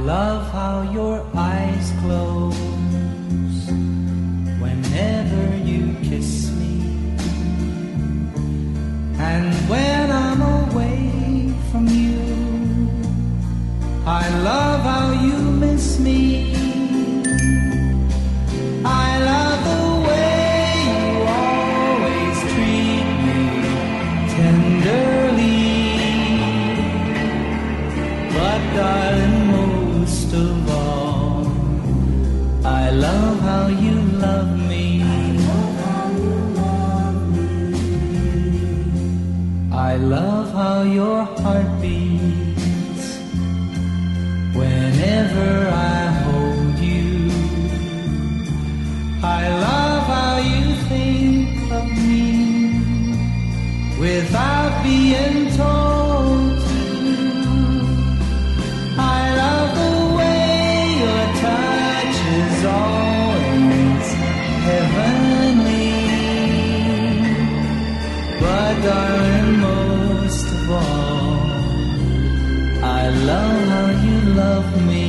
love how your eyes close whenever you kiss me. And when I'm away from you, I love how you miss me. I love the way you always treat me tenderly. But darling, most of all, I love how you love me. I love how your heart beats whenever I hold you. I love how you think of me without being told to. I love the way your touch is always heavenly. But darling, most of all, I love how you love me.